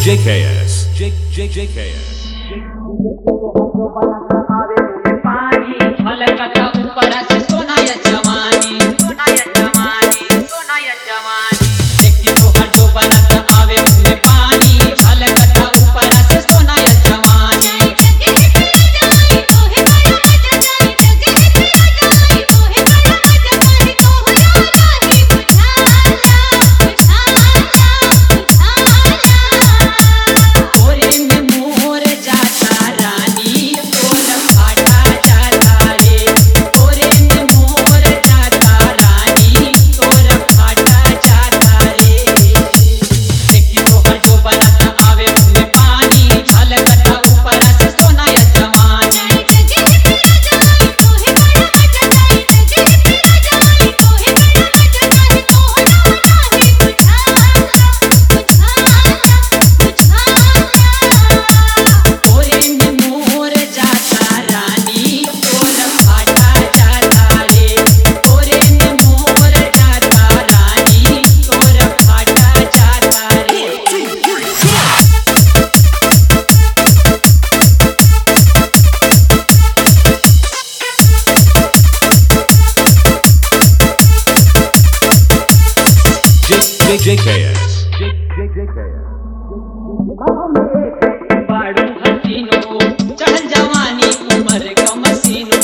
JKS. JKS. JKS. बाड़ू हसीनो चढ़ जवानी उम्र का मसीनो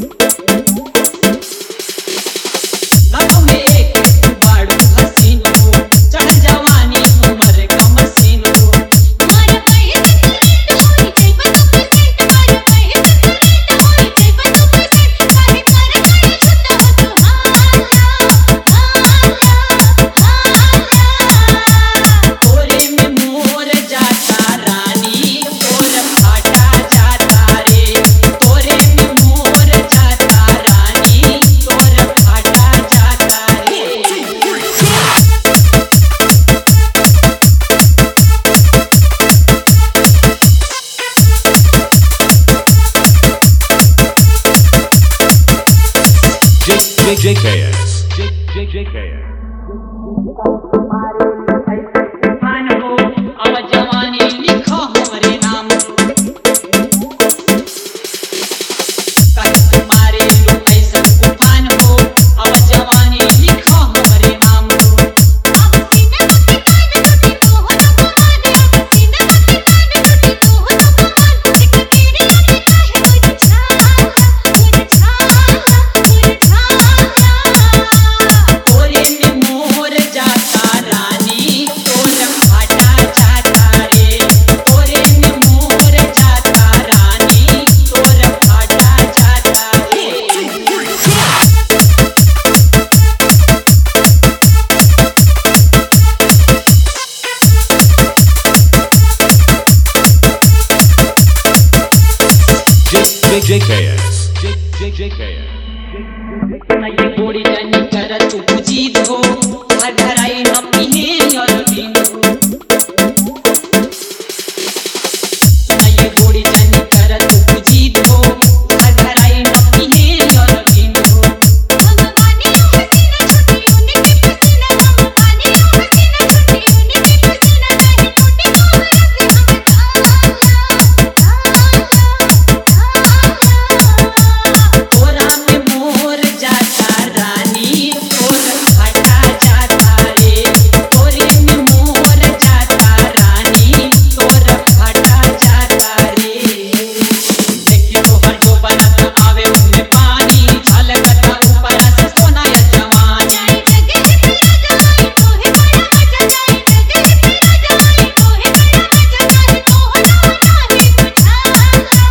गाँव में एक बाड़ू हसीनो चढ़ जवानी उम्र का मसीनो मारे पहे तकलीफ होई जय बदुपसेंट मारे पहे तकलीफ होई जय बदुपसेंट काहे कर गई छुट्टा हो तू ओरे में मोर जाता रानी और फाटा जाता रे ओरे में मोर जाता रानी और फाटा जाता रे JKS. JKS. तूफान हो अब जवानी लिखो हमरे नाम कहीं तुम्हारे लोग ऐसा तूफान हो अब जवानी लिखो हमरे नाम अब सीने मत कान टूटी तो हो न गुमान अब सीने मत कान टूटी तो हो न गुमान एक तेरी याद काहे मुरझाला ओरे में मोर जाता रानी तोर फाटा जाता रे ओरे में मोर जाता रानी तोर फाटा जाता रे JKS. JKS. ये गोड़ी जनी कर तू जीत हो हर घराई न पीहे और बिनु ये गोड़ी जनी कर तू जीत हो हर घराई न पीहे और बिनु हम पानी लो हसीना छोटी उने के पसीना हम पानी लो हसीना छोटी उने के पसीना काहे टूटे को ओरा में मोर जाता रानी और फाटा जाता रे ओरे में मोर जाता रानी और फाटा जाता रे देखी तो हर जो बनत आवे उनमें पानी झलकता ऊपर से सोना या जवानी जगे पिया जवानी तोहे बड़ा मजा जाए जगे पिया जवानी तोहे बड़ा मजा जाए तोह ना नहीं बुझाला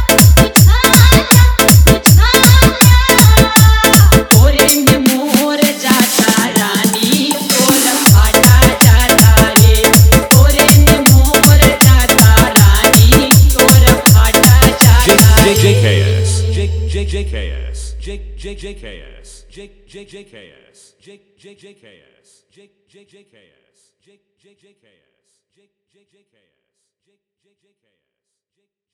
ओरे में मोर जाता रानी और फाटा जाता रे ओरे में मोर जाता रानी और फाटा जाता रे JKS. JKS. JKS. JKS. JKS. JKS.